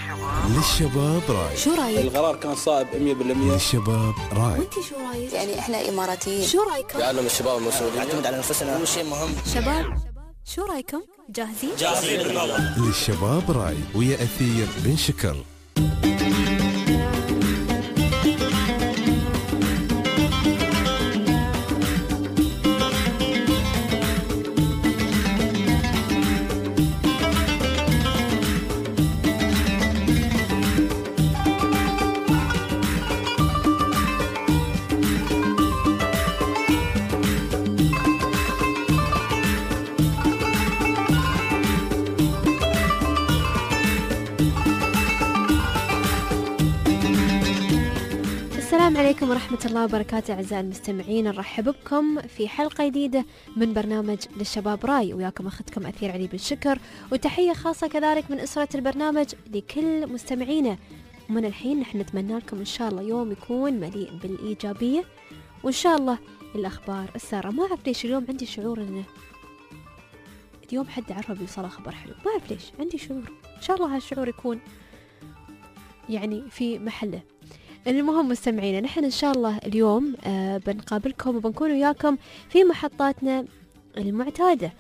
للشباب راي. شو رايك؟ القرار كان صائب 100%. للشباب راي. وانتي شو رايك؟ يعني احنا اماراتيين. شو رايكم؟ لأننا من الشباب المسؤولين نعتمد على نفسنا، هو شيء مهم. شباب شو رايكم؟ جاهزين؟ للشباب راي ويا أثير بن شكر. السلام عليكم ورحمة الله وبركاته أعزائي المستمعين، نرحب بكم في حلقة جديدة من برنامج للشباب راي، وياكم أختكم أثير علي بن شكر، وتحية خاصة كذلك من أسرة البرنامج لكل مستمعينا. ومن الحين نحن نتمنى لكم إن شاء الله يوم يكون مليء بالإيجابية، وإن شاء الله الأخبار السارة. ما أعرف ليش اليوم عندي شعور إنه اليوم حد عرفه بيوصله خبر حلو، ما أعرف ليش عندي شعور، إن شاء الله هالشعور يكون يعني في محله. المهم مستمعينا، نحن إن شاء الله اليوم بنقابلكم وبنكون وياكم في محطاتنا المعتادة،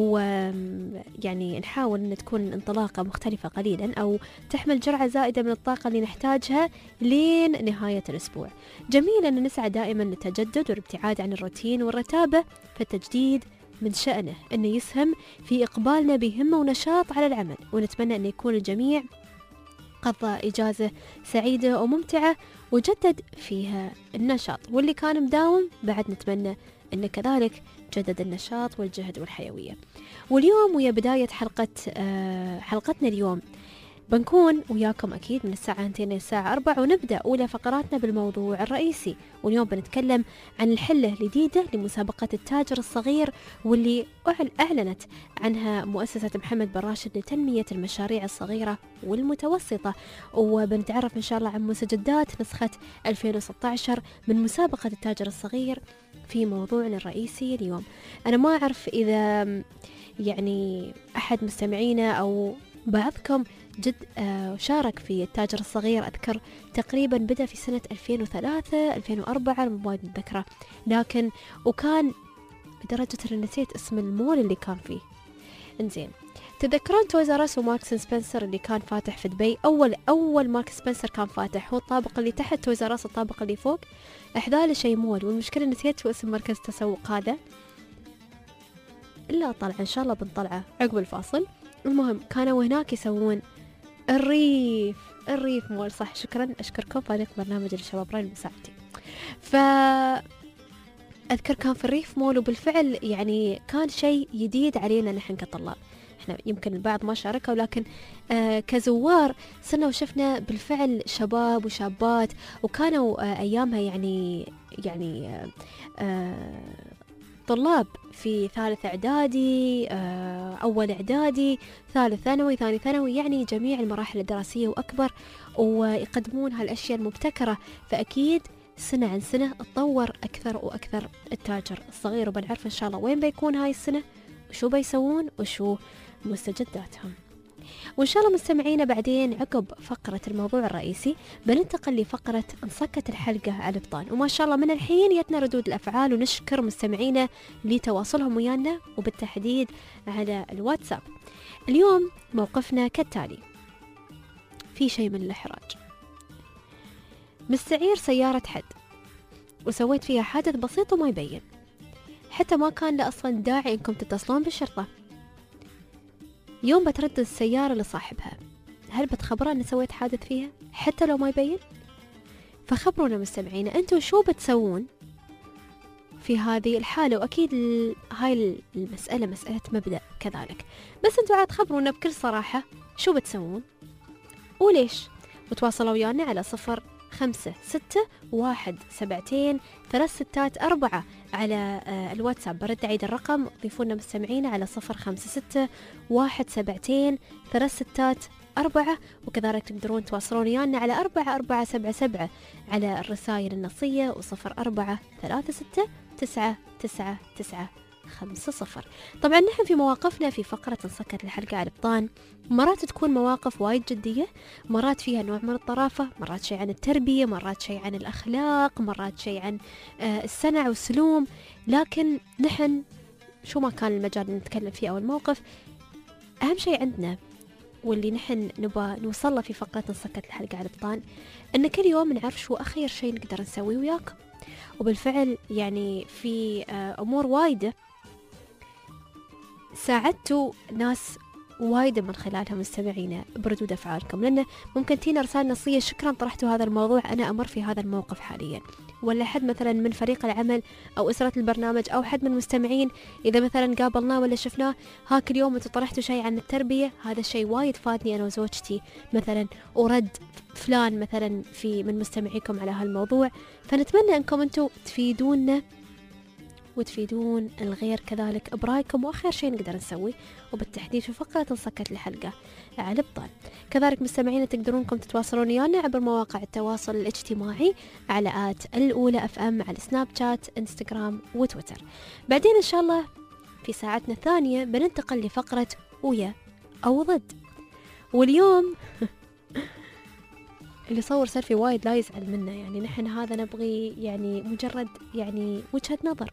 ويعني نحاول أن تكون انطلاقة مختلفة قليلا أو تحمل جرعة زائدة من الطاقة اللي نحتاجها لين نهاية الأسبوع. جميل أن نسعى دائما للتجدد والابتعاد عن الروتين والرتابة، فالتجديد من شأنه أنه يسهم في إقبالنا بهمة ونشاط على العمل، ونتمنى أن يكون الجميع قضى إجازة سعيدة وممتعة وجدد فيها النشاط، واللي كان مداوم بعد نتمنى أن كذلك جدد النشاط والجهد والحيوية. واليوم ويا بداية حلقتنا اليوم بنكون وياكم أكيد من الساعة 2 للساعة 4، ونبدأ أولى فقراتنا بالموضوع الرئيسي. واليوم بنتكلم عن الحلة الجديدة لمسابقة التاجر الصغير، واللي أعلنت عنها مؤسسة محمد بن راشد لتنمية المشاريع الصغيرة والمتوسطة، وبنتعرف إن شاء الله عن مستجدات نسخة 2016 من مسابقة التاجر الصغير في موضوعنا الرئيسي اليوم. أنا ما أعرف إذا يعني أحد مستمعينا أو بعضكم جد شارك في التاجر الصغير. أذكر تقريبا بدأ في سنة 2003 2004 ما أتذكره، لكن وكان لدرجة أن نسيت اسم المول اللي كان فيه. انزين، تذكرون تويز آر أس وماركس سبنسر اللي كان فاتح في دبي؟ أول ماركس سبنسر كان فاتح، هو الطابق اللي تحت تويز آر أس، الطابق اللي فوق أحذاله شيء مول، والمشكلة نسيت شو اسم مركز التسوق هذا، إلا طلع إن شاء الله بنطلعه عقب الفاصل. المهم كانوا هناك يسوون الريف مول، صح، شكرا أشكركم فريق برنامج الشباب راي المساعدين. أذكر كان في الريف مول، وبالفعل يعني كان شيء جديد علينا نحن كطلاب. احنا يمكن البعض ما شاركوا، لكن كزوار صرنا وشفنا بالفعل شباب وشابات، وكانوا أيامها يعني طلاب في ثالث إعدادي، أول إعدادي، ثالث ثانوي، ثاني ثانوي، يعني جميع المراحل الدراسية وأكبر، ويقدمون هالأشياء المبتكرة. فأكيد سنة عن سنة اتطور أكثر وأكثر التاجر الصغير، وبنعرف إن شاء الله وين بيكون هاي السنة وشو بيسوون وشو مستجداتهم. وإن شاء الله مستمعينا بعدين عقب فقرة الموضوع الرئيسي بننتقل لفقرة انصكت الحلقة على الابطال، وما شاء الله من الحين يتنا ردود الأفعال، ونشكر مستمعينا لتواصلهم ويانا وبالتحديد على الواتساب. اليوم موقفنا كالتالي: في شيء من الإحراج. مستعير سيارة حد وسويت فيها حادث بسيط وما يبين، حتى ما كان له أصلا داعي إنكم تتصلون بالشرطة. يوم بترد السيارة لصاحبها، هل بتخبره أن سويت حادث فيها حتى لو ما يبين؟ فخبرونا مستمعينا أنتوا شو بتسوون في هذه الحالة. وأكيد هاي المسألة مسألة مبدأ كذلك، بس أنتوا عاد خبرونا بكل صراحة شو بتسوون وليش. وتواصلوا ويانا على 0561723664 على الواتساب. برد عيد الرقم، ضيفونا مستمعين على 0561723664، وكذلك تقدرون تواصلون ويانا على 4477 على الرسائل النصية، و04369999 50. طبعا نحن في مواقفنا في فقرة انسكت الحلقة على الابطان مرات تكون مواقف وايد جدية، مرات فيها نوع من الطرافة، مرات شيء عن التربية، مرات شيء عن الأخلاق، مرات شيء عن السنع والسلوم. لكن نحن شو ما كان المجال اللي نتكلم فيه أو الموقف، أهم شيء عندنا واللي نحن نبغى نوصله في فقرة انسكت الحلقة على الابطان إن كل يوم نعرف شو أخير شيء نقدر نسويه وياكم. وبالفعل يعني في أمور وايدة ساعدتوا ناس وايد من خلالها مستمعينا بردود أفعالكم، لأنه ممكن تينا رسالة نصية شكرا طرحتوا هذا الموضوع، أنا أمر في هذا الموقف حاليا، ولا حد مثلا من فريق العمل أو أسرة البرنامج أو حد من المستمعين إذا مثلا قابلناه ولا شفناه هاك اليوم أنتوا طرحتوا شيء عن التربية، هذا الشيء وايد فادني أنا وزوجتي مثلا، ورد فلان مثلا في من مستمعيكم على هالموضوع. فنتمنى أنكم أنتوا تفيدونا وتفيدون الغير كذلك برايكم، وآخر شيء نقدر نسويه وبالتحديد في فقرة انسكت الحلقة على الابطال. كذلك مستمعينا تقدرونكم تتواصلون ويانا عبر مواقع التواصل الاجتماعي على الأولى FM على سناب شات، انستغرام وتويتر. بعدين إن شاء الله في ساعتنا الثانية بننتقل لفقرة ويا أو ضد. واليوم اللي صور سيلفي وايد لا يزعل منا، يعني نحن هذا نبغي يعني مجرد يعني وجهة نظر.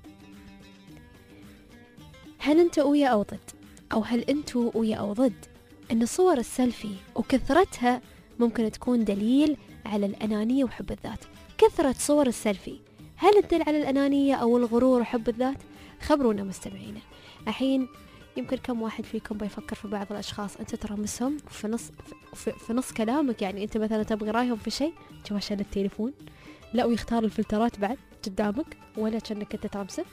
هل أنت ويا أو ضد، أو هل أنتوا ويا أو ضد أن صور السيلفي وكثرتها ممكن تكون دليل على الأنانية وحب الذات؟ كثرة صور السيلفي هل تدل على الأنانية أو الغرور وحب الذات؟ خبرونا مستمعينا. الحين يمكن كم واحد فيكم بيفكر في بعض الأشخاص أنت ترمسهم في نص كلامك، يعني أنت مثلا تبغي رايهم في شيء جوا عشان التليفون، لا ويختار الفلترات بعد قدامك ولا كأنك أنت ترمسه،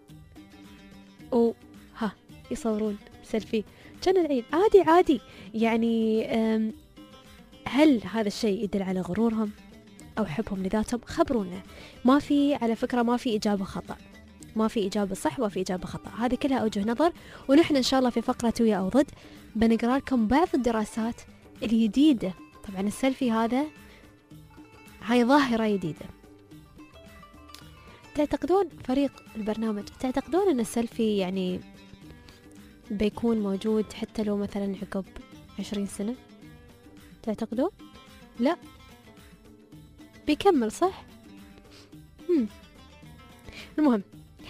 ها يصورون سيلفي كان العيد عادي يعني. هل هذا الشيء يدل على غرورهم أو حبهم لذاتهم؟ خبرونا. ما في على فكرة ما في إجابة خطأ، ما في إجابة صح وما في إجابة خطأ، هذه كلها أوجه نظر. ونحن إن شاء الله في فقرة ويا أو ضد بنقرأ لكم بعض الدراسات الجديدة. طبعا السيلفي هاي ظاهرة جديدة. تعتقدون فريق البرنامج تعتقدون أن السيلفي يعني بيكون موجود حتى لو مثلا عقب 20 سنة؟ تعتقدون؟ لا بيكمل صح؟ المهم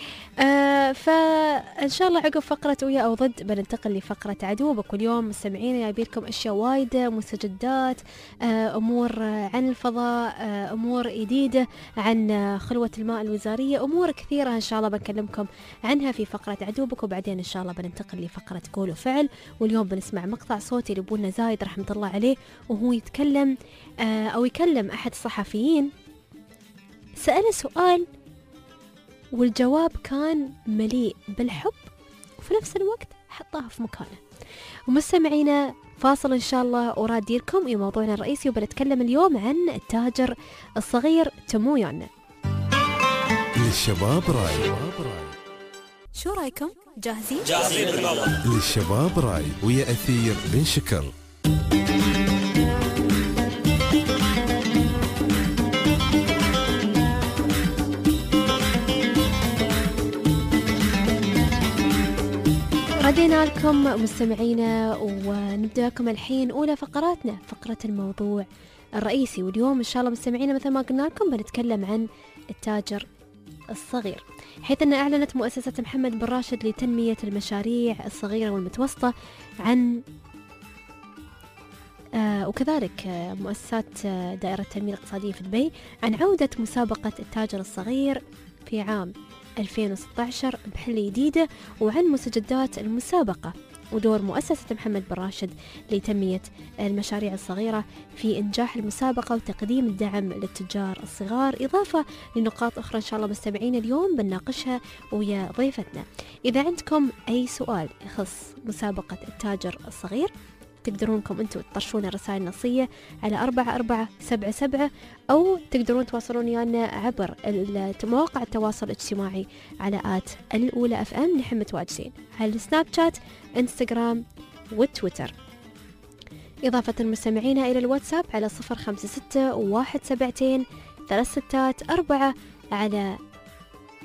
فإن شاء الله عقب فقرة ويا أو ضد بننتقل لفقرة عدوبك. واليوم مستمعين جايبيلكم أشياء وايدة، مستجدات، أمور عن الفضاء، أمور جديدة عن خلوة الماء الوزارية، أمور كثيرة إن شاء الله بنكلمكم عنها في فقرة عدوبك. وبعدين إن شاء الله بننتقل لفقرة قول وفعل. واليوم بنسمع مقطع صوتي لأبونا زايد رحمة الله عليه، وهو يتكلم أو يكلم أحد الصحفيين، سأله سؤال والجواب كان مليء بالحب وفي نفس الوقت حطها في مكانه. ومستمعينا فاصل إن شاء الله وراديركم إلى موضوعنا الرئيسي، وبنتكلم اليوم عن التاجر الصغير تمويان. للشباب راي. شو رايكم؟ جاهزين؟ للشباب راي ويا أثير بن شكر. ردينا لكم مستمعينا ونبدأ لكم الحين أولى فقراتنا، فقرة الموضوع الرئيسي. واليوم إن شاء الله مستمعينا مثل ما قلنا لكم بنتكلم عن التاجر الصغير، حيث أن أعلنت مؤسسة محمد بن راشد لتنمية المشاريع الصغيرة والمتوسطة عن وكذلك مؤسسات دائرة التنمية الاقتصادية في دبي عن عودة مسابقة التاجر الصغير في عام 2016 بحلة جديدة، وعن مستجدات المسابقة ودور مؤسسة محمد بن راشد لتنمية المشاريع الصغيرة في إنجاح المسابقة وتقديم الدعم للتجار الصغار، إضافة لنقاط أخرى إن شاء الله مستمعين اليوم بنناقشها ويا ضيفتنا. إذا عندكم أي سؤال يخص مسابقة التاجر الصغير تقدرونكم أنتوا تطرشون الرسائل النصية على 4477، أو تقدرون تواصلون ويانا عبر مواقع التواصل الاجتماعي على الأولى FM. نحن متواجدين على السناب شات، انستغرام وتويتر، إضافة مستمعين إلى الواتساب على 056 172 364 على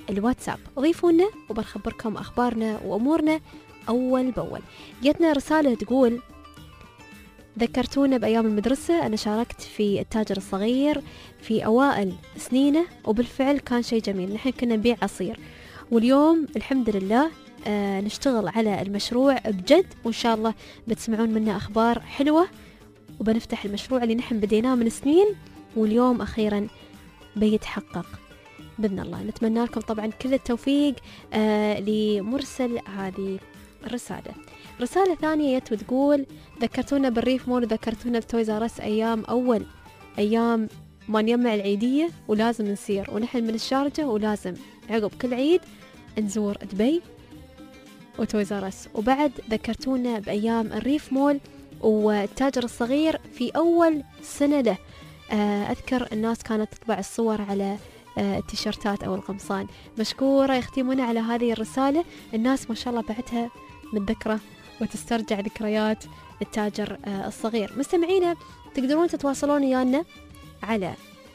الواتساب. ضيفونا وبنخبركم أخبارنا وأمورنا أول بأول. جتنا رسالة تقول: ذكرتونا بأيام المدرسة، أنا شاركت في التاجر الصغير في أوائل سنينه، وبالفعل كان شيء جميل. نحن كنا نبيع عصير، واليوم الحمد لله نشتغل على المشروع بجد، وإن شاء الله بتسمعون منا أخبار حلوة، وبنفتح المشروع اللي نحن بديناه من سنين واليوم أخيرا بيتحقق بإذن الله. نتمنى لكم طبعا كل التوفيق. لمرسل هذه الرسالة. رسالة ثانية وتقول: ذكرتونا بالريف مول، ذكرتونا بتويز آر أس أيام ما نجمع العيدية، ولازم نسير ونحن من الشارجة، ولازم عقب كل عيد نزور دبي وتويز آر أس. وبعد ذكرتونا بأيام الريف مول والتاجر الصغير في أول سنة له. أذكر الناس كانت تطبع الصور على التيشيرتات أو القمصان. مشكورة يا أختي منى على هذه الرسالة. الناس ما شاء الله بعدها متذكرة وتسترجع ذكريات التاجر الصغير. مستمعينا تقدرون تتواصلون ويانا على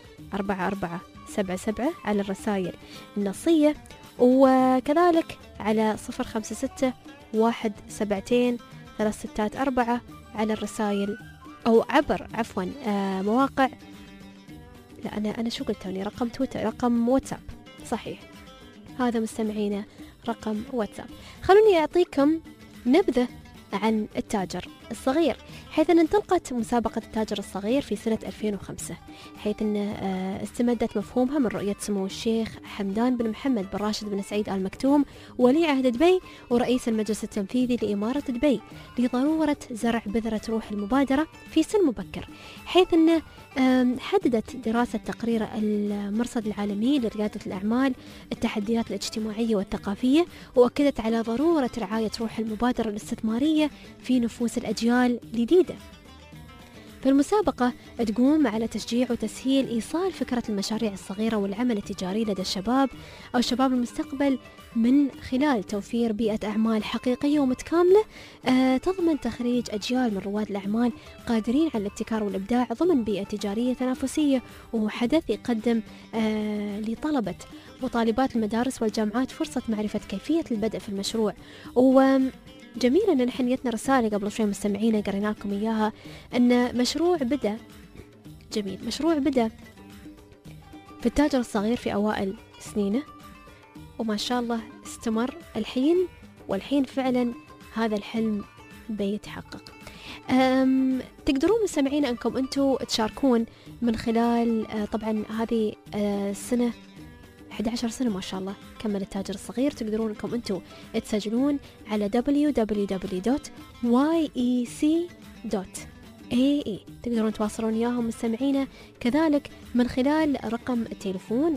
4477 على الرسائل النصية، وكذلك على 056-172-364 على الرسائل، أو عبر مواقع. لا أنا شو قلت توني؟ رقم تويتر، رقم واتساب، صحيح هذا مستمعينا رقم واتساب. خلوني أعطيكم نبذة عن التاجر الصغير، حيث أن انطلقت مسابقة التاجر الصغير في سنة 2005، حيث أن استمدت مفهومها من رؤية سمو الشيخ حمدان بن محمد بن راشد بن سعيد آل مكتوم ولي عهد دبي ورئيس المجلس التنفيذي لإمارة دبي لضرورة زرع بذرة روح المبادرة في سن مبكر، حيث أن حددت دراسة تقرير المرصد العالمي لريادة الأعمال التحديات الاجتماعية والثقافية، وأكدت على ضرورة رعاية روح المبادرة الاستثمارية في نفوس الأجيال الجديدة. فالمسابقة تقوم على تشجيع وتسهيل إيصال فكرة المشاريع الصغيرة والعمل التجاري لدى الشباب أو شباب المستقبل، من خلال توفير بيئة أعمال حقيقية ومتكاملة تضمن تخريج أجيال من رواد الأعمال قادرين على الابتكار والإبداع ضمن بيئة تجارية تنافسية. وهو حدث يقدم لطلبة وطالبات المدارس والجامعات فرصة معرفة كيفية البدء في المشروع. جميل أن نحن جتنا رسالة قبل شوي مستمعينا قرينا لكم إياها، أن مشروع بدأ في التاجر الصغير في أوائل سنينه، وما شاء الله استمر والحين فعلا هذا الحلم بيتحقق. تقدرون مستمعينا أنكم أنتوا تشاركون من خلال طبعا هذه السنة 11 سنة ما شاء الله كمل التاجر الصغير. تقدرون انكم انتم تسجلون على www.yec.ae. تقدرون تواصلون اياهم مستمعينا كذلك من خلال رقم التليفون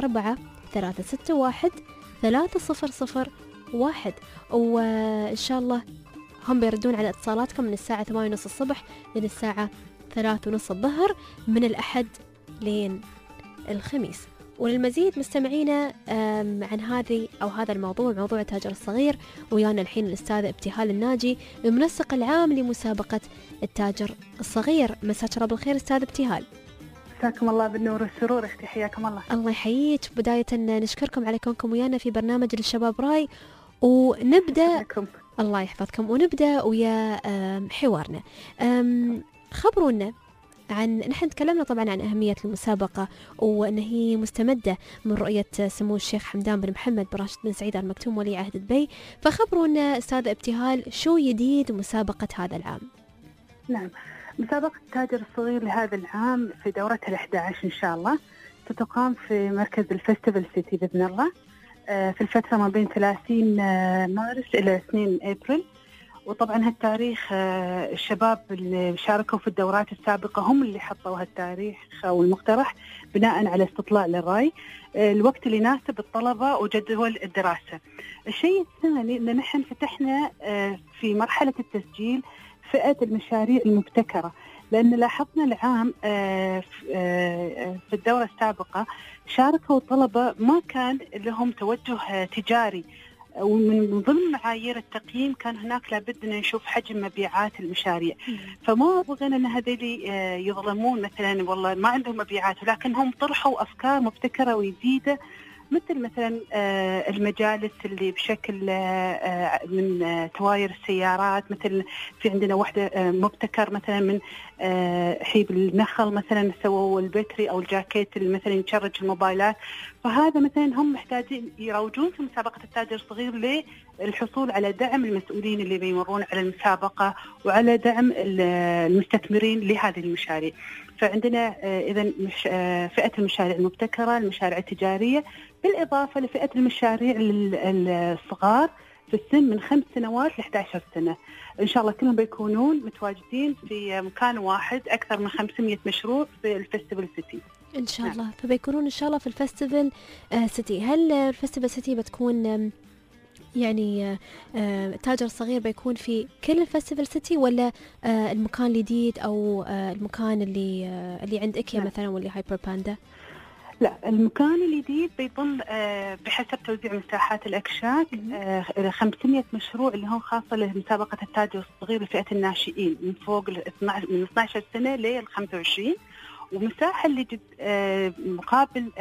04-361-3001، وإن شاء الله هم بيردون على اتصالاتكم من الساعة 8:30 الصبح إلى الساعة 3:30 الظهر من الأحد لين الخميس. وللمزيد مستمعينا عن هذا الموضوع، موضوع التاجر الصغير، ويانا الحين الأستاذ ابتهال الناجي المنسق العام لمسابقة التاجر الصغير. مساك الله بالخير أستاذ ابتهال. مساكم الله بالنور والسرور اختي، حياكم الله. الله يحييك. بداية نشكركم على كونكم ويانا في برنامج للشباب راي، ونبدأ الله يحفظكم، ونبدأ ويا حوارنا. خبرونا نحن تكلمنا طبعا عن أهمية المسابقة، وأن هي مستمدة من رؤية سمو الشيخ حمدان بن محمد بن راشد بن سعيد آل مكتوم ولي عهد دبي. فخبرونا أستاذ ابتهال شو جديد مسابقة هذا العام؟ نعم، مسابقة التاجر الصغير لهذا العام في دورتها 11 إن شاء الله ستقام في مركز الفستيفال سيتي بإذن الله في الفترة ما بين 30 مارس إلى 2 أبريل. وطبعا هالتاريخ الشباب اللي شاركوا في الدورات السابقة هم اللي حطوا هالتاريخ أو المقترح بناء على استطلاع للرأي، الوقت اللي يناسب الطلبة وجدول الدراسة. الشيء الثاني أن نحن فتحنا في مرحلة التسجيل فئة المشاريع المبتكرة، لأن لاحظنا العام في الدورة السابقة شاركوا طلبة ما كان لهم توجه تجاري، ومن ضمن معايير التقييم كان هناك لابد أن نشوف حجم مبيعات المشاريع. فما بغينا أن هذيلي يظلمون مثلا والله ما عندهم مبيعات، ولكن هم طرحوا أفكار مبتكرة وجديدة مثل مثلا المجالس اللي بشكل من تواير السيارات، مثل في عندنا واحدة مبتكر مثلا من حيب النخل مثلا سووا البتري أو الجاكيت اللي مثلا يشرج الموبايلات. فهذا مثلا هم محتاجين يروجون في مسابقة التاجر الصغير للحصول على دعم المسؤولين اللي بيمرون على المسابقة، وعلى دعم المستثمرين لهذه المشاريع. فعندنا إذن فئة المشاريع المبتكرة، المشاريع التجارية، بالإضافة لفئة المشاريع الصغار في السن من 5 سنوات ل 11 سنة. إن شاء الله كلهم بيكونون متواجدين في مكان واحد، أكثر من 500 مشروع في الفستيفال سيتي إن شاء الله. فبيكونون إن شاء الله في الفستيفال سيتي. هل الفستيفال سيتي بتكون يعني التاجر الصغير بيكون في كل الفستيفال سيتي، ولا المكان الجديد أو المكان اللي عند إكيا مثلا واللي هايبر باندا؟ لا، المكان الجديد بيضم بحسب توزيع مساحات الأكشاك 500 مشروع اللي هم خاصة لمسابقة التاجر الصغير لفئة الناشئين من فوق من 12 سنة ل 25، ومساحة اللي مقابل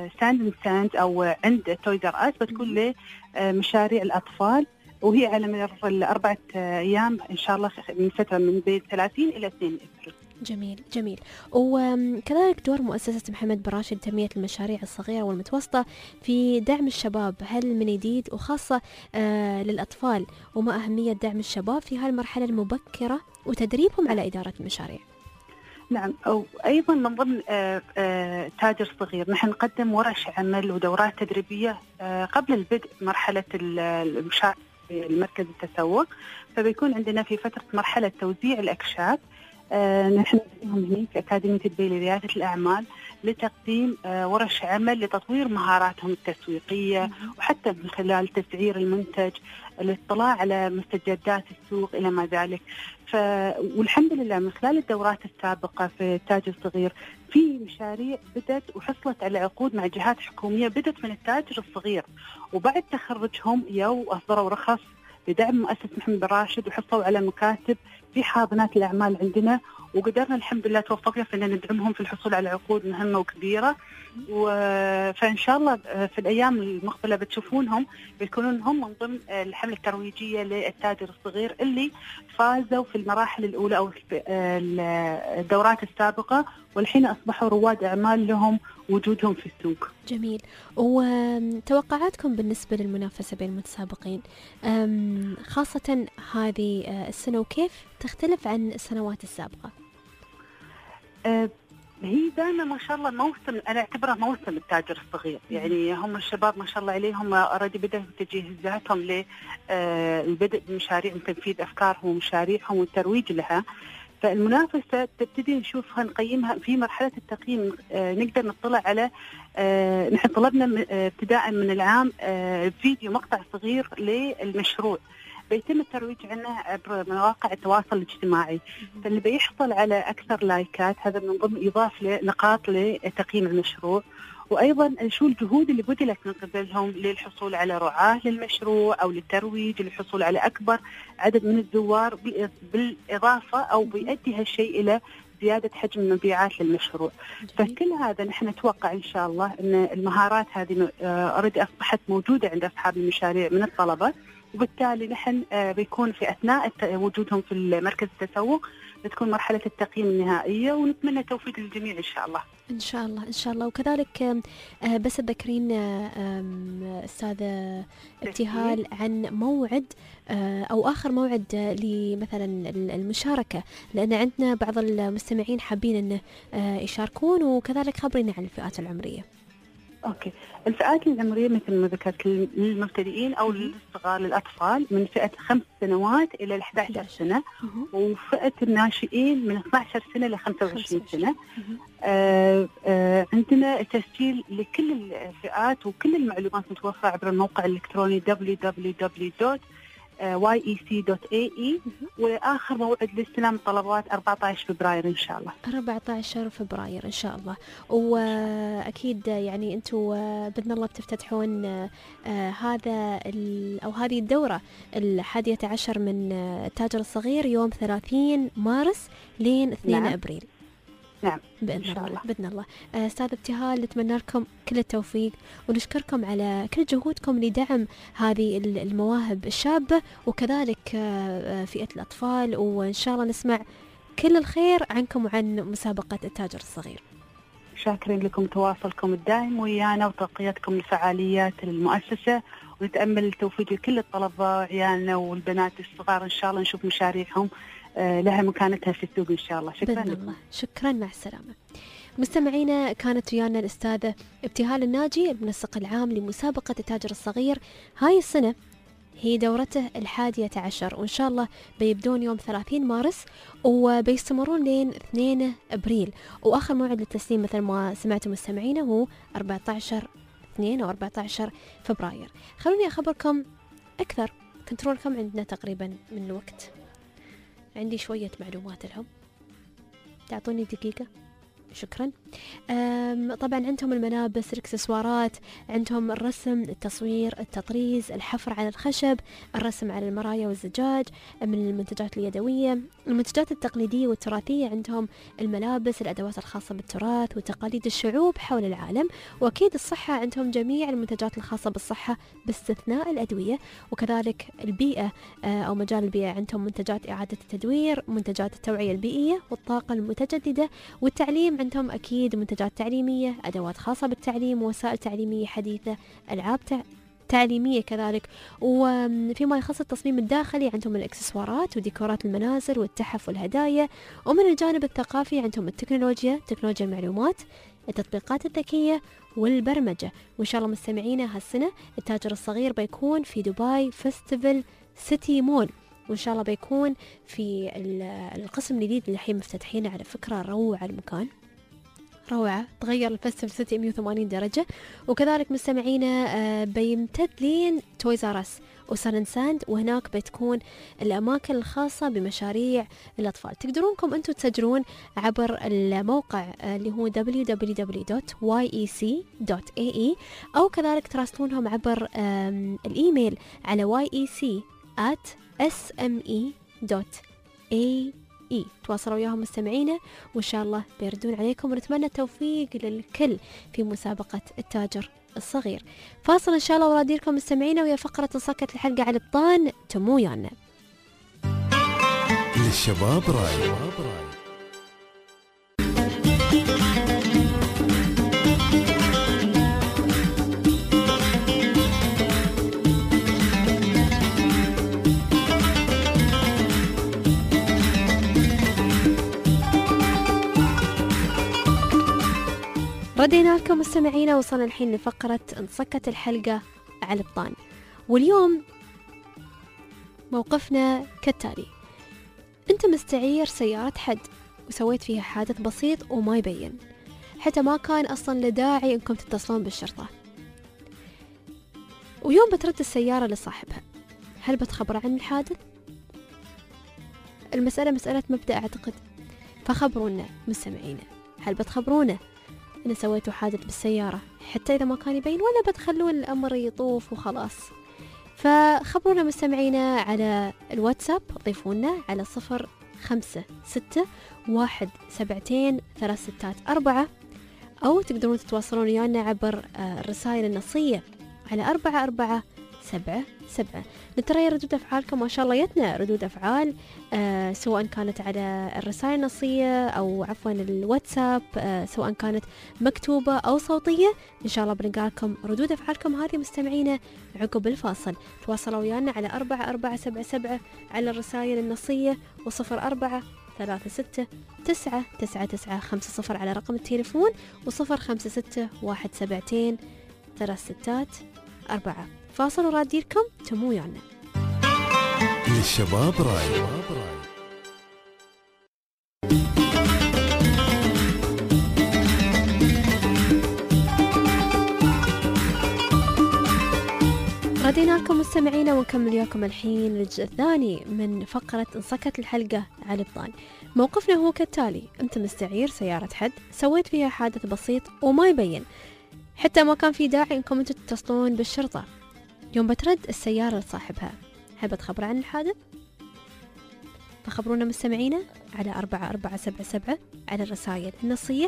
ساند أو عند تويزر آس بتكون لمشاريع الأطفال، وهي على مدار 4 أيام إن شاء الله من فترة من بين 30 إلى 2 أبريل. جميل جميل. وكذلك دور مؤسسة محمد بن راشد لتنمية المشاريع الصغيرة والمتوسطة في دعم الشباب، هل من جديد وخاصة للأطفال، وما أهمية دعم الشباب في هالمرحلة المبكرة وتدريبهم على إدارة المشاريع؟ نعم، أو أيضا من ضمن تاجر صغير نحن نقدم ورش عمل ودورات تدريبية قبل البدء مرحلة المشاريع في المركز التسوق. فبيكون عندنا في فترة مرحلة توزيع الأكشاك نحن نقدمهم هنا في أكاديمية دبي لريادة الأعمال لتقديم ورش عمل لتطوير مهاراتهم التسويقية، وحتى من خلال تسعير المنتج، الاطلاع على مستجدات السوق إلى ما ذلك. والحمد لله من خلال الدورات السابقة في التاجر الصغير في مشاريع بدت وحصلت على عقود مع جهات حكومية بدت من التاجر الصغير، وبعد تخرجهم أصدروا رخص بدعم مؤسسة محمد بن راشد وحصلوا على مكاتب في حاضنات الأعمال عندنا، وقدرنا الحمد لله توفقنا في أن ندعمهم في الحصول على عقود مهمة وكبيرة. فإن شاء الله في الأيام المقبلة بتشوفونهم بيكونون هم من ضمن الحملة الترويجية للتاجر الصغير اللي فازوا في المراحل الأولى أو في الدورات السابقة، والحين أصبحوا رواد أعمال لهم وجودهم في السوق. جميل. وتوقعاتكم بالنسبة للمنافسة بين المتسابقين خاصة هذه السنة، وكيف تختلف عن السنوات السابقة؟ هي دائما ما شاء الله موسم، أنا أعتبره موسم التاجر الصغير. يعني هم الشباب ما شاء الله عليهم أوريدي بدأوا تجهيزاتهم للبدء بمشاريع وتنفيذ أفكارهم ومشاريعهم والترويج لها. فالمنافسة تبتدي نشوفها نقيمها في مرحلة التقييم. نقدر نطلع على نحن طلبنا ابتداء من العام فيديو مقطع صغير للمشروع بيتم الترويج عنه عبر مواقع التواصل الاجتماعي، فاللي بيحصل على أكثر لايكات هذا من ضمن إضافة نقاط لتقييم المشروع. وأيضا شو الجهود اللي بذلت من قبلهم للحصول على رعاة للمشروع أو للترويج للحصول على أكبر عدد من الزوار، بالإضافة أو بيؤدي هالشيء إلى زيادة حجم المبيعات للمشروع. فكل هذا نحن نتوقع إن شاء الله أن المهارات هذه أوريدي أصبحت موجودة عند أصحاب المشاريع من الطلبة، وبالتالي نحن بيكون في أثناء وجودهم في المركز التسوق بتكون مرحلة التقييم النهائية، ونتمنى التوفيق للجميع إن شاء الله. إن شاء الله إن شاء الله. وكذلك بس تذكرين أستاذة ابتهال عن موعد أو آخر موعد لمثلا المشاركة، لأن عندنا بعض المستمعين حابين أن يشاركون، وكذلك خبرينا عن الفئات العمرية. أوكي، الفئات العمرية مثل ما ذكرت للمبتدئين أو للصغار للأطفال من فئة 5 سنوات إلى 11 سنة، وفئة الناشئين من 12 سنة ل 25 سنة. عندنا تسجيل لكل الفئات، وكل المعلومات متوفرة عبر الموقع الإلكتروني www.yec.ae. وآخر موعد لاستلام الطلبات 14 فبراير إن شاء الله. 14 فبراير إن شاء الله. وأكيد يعني أنتوا بإذن الله بتفتتحون هذا أو هذه الدورة 11 من التاجر الصغير يوم 30 مارس لين 2 أبريل. نعم بإذن إن شاء الله الله. بإذن الله. أستاذ ابتهال، نتمنى لكم كل التوفيق ونشكركم على كل جهودكم لدعم هذه المواهب الشابة وكذلك فئة الأطفال، وإن شاء الله نسمع كل الخير عنكم وعن مسابقة التاجر الصغير. شاكرين لكم تواصلكم الدائم ويانا وتغطيتكم لفعاليات المؤسسة، ونتأمل التوفيق لكل الطلبة عيالنا والبنات الصغار. إن شاء الله نشوف مشاريعهم لها مكانتها في السوق إن شاء الله. شكرا بإذن لكم. الله. شكرا، مع السلامة. مستمعينا، كانت ويانا الأستاذة ابتهال الناجي، المنسق العام لمسابقة التاجر الصغير. هاي السنة هي دورته 11، وإن شاء الله بيبدون يوم 30 مارس وبيستمرون لين 2 أبريل، وآخر موعد للتسليم مثل ما سمعتم مستمعينا هو 14/2 أو 14 فبراير. خلوني أخبركم أكثر. كنترول كم عندنا تقريبا من الوقت؟ عندي شوية معلومات لهم، تعطوني دقيقة. شكرا. طبعا عندهم الملابس، الاكسسوارات، عندهم الرسم، التصوير، التطريز، الحفر على الخشب، الرسم على المرايا والزجاج من المنتجات اليدوية، المنتجات التقليدية والتراثية. عندهم الملابس، الأدوات الخاصة بالتراث وتقاليد الشعوب حول العالم، وأكيد الصحة. عندهم جميع المنتجات الخاصة بالصحة باستثناء الأدوية، وكذلك البيئة أو مجال البيئة. عندهم منتجات إعادة التدوير، منتجات التوعية البيئية والطاقة المتجددة والتعليم. عندهم أكيد منتجات تعليمية، أدوات خاصة بالتعليم، وسائل تعليمية حديثة، ألعاب تعليمية كذلك. وفيما يخص التصميم الداخلي عندهم الإكسسوارات وديكورات المنازل والتحف والهدايا. ومن الجانب الثقافي عندهم التكنولوجيا، تكنولوجيا المعلومات، التطبيقات الذكية والبرمجة. وإن شاء الله مستمعينا هالسنة التاجر الصغير بيكون في دبي فيستيفال سيتي مول، وإن شاء الله بيكون في القسم الجديد اللي الحين مفتتحينه. على فكرة روعة المكان، روعة، تغير الفستيفال سيتي 180 درجة. وكذلك مستمعينا بيمتد لين تويز آر أس وسان ساند، وهناك بتكون الأماكن الخاصة بمشاريع الأطفال. تقدرونكم أنتم تسجلون عبر الموقع اللي هو www.yec.ae، أو كذلك تراسلونهم عبر الإيميل على yec@sme.ae. تواصلوا وياهم مستمعينا، وإن شاء الله بيردون عليكم، ونتمنى التوفيق للكل في مسابقة التاجر الصغير. فاصل إن شاء الله وراديركم مستمعينا، ويا فقرة انصكت الحلقة على الطان تمو يانا. للشباب راي. ردينا لكم مستمعينا، وصلنا الحين لفقرة انصكت الحلقة على الطان. واليوم موقفنا كالتالي: انت مستعير سيارة حد وسويت فيها حادث بسيط وما يبين، حتى ما كان اصلا لداعي انكم تتصلون بالشرطة، ويوم بترد السيارة لصاحبها، هل بتخبر عن الحادث؟ المسألة مسألة مبدأ اعتقد، فخبرونا مستمعينا، هل بتخبرونا أنا سويتوا حادث بالسيارة حتى إذا ما كان يبين، ولا بتخلون الأمر يطوف وخلاص؟ فخبرونا مستمعينا على الواتساب، ضيفونا على 0561723664، أو تقدرون تتواصلون ويانا عبر الرسائل النصية على 4477. نترى ردود أفعالكم ما شاء الله، يتنا ردود أفعال سواء كانت على الرسائل النصية أو عفوا الواتساب، سواء كانت مكتوبة أو صوتية. إن شاء الله بنقالكم ردود أفعالكم هذه مستمعينا عقب الفاصل. تواصلوا ويانا على 4477 على الرسائل النصية، و0543699950 على رقم التليفون، و0561723664. فاصل وراديركم تمو ويانا. للشباب راي. ردينا لكم مستمعينا، ونكمل وياكم الحين الجزء الثاني من فقرة انصكت الحلقة على الطان. موقفنا هو كالتالي: انت مستعير سيارة حد سويت فيها حادث بسيط وما يبين، حتى ما كان في داعي انكم انتم تتصلون بالشرطة. يوم بترد السيارة لصاحبها، هل بتخبر عن الحادث؟ فخبرونا مستمعينا على 4477 على الرسائل النصية،